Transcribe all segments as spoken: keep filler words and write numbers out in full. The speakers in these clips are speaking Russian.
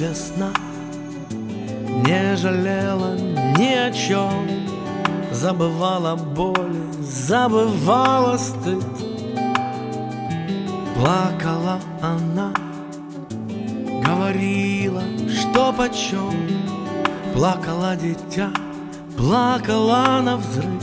весна, не жалела ни о чем, забывала боль, забывала стыд. Плакала она, говорила, что почем. Плакала дитя, плакала навзрыд.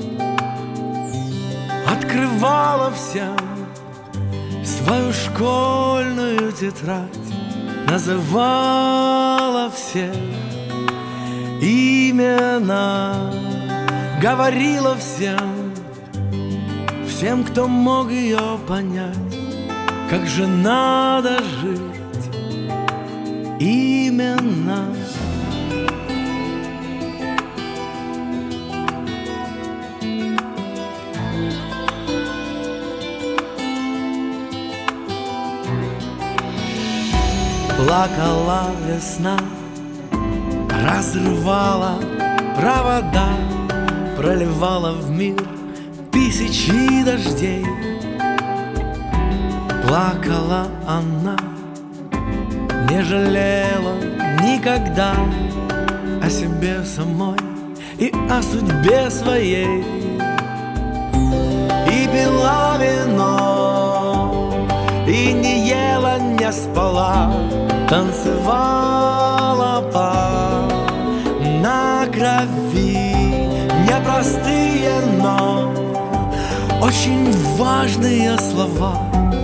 Открывала всем свою школьную тетрадь, называла всех имена, говорила всем, всем, кто мог ее понять, как же надо жить именно. Плакала весна, разрывала провода, проливала в мир тысячи дождей. Плакала она, не жалела никогда о себе самой и о судьбе своей. И пила вино, и не ела, не спала, танцевала по на крови. Непростые, но очень важные слова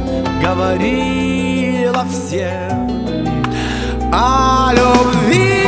говорила всем о любви.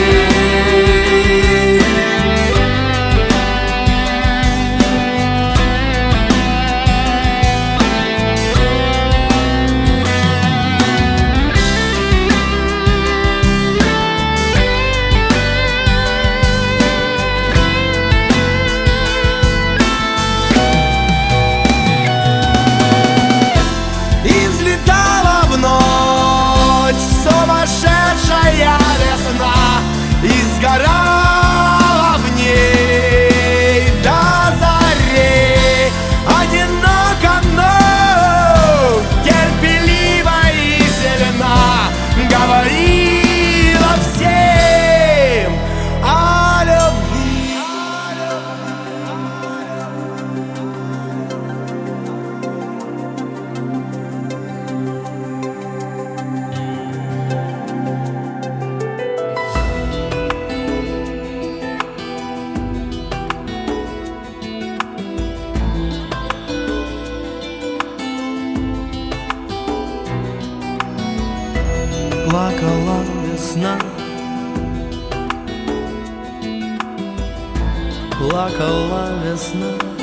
Сумасшедшая весна, и сгорала в ней до зари. Одиноко, но терпеливо и сильна, говорила всем о любви. Плакала весна, плакала весна.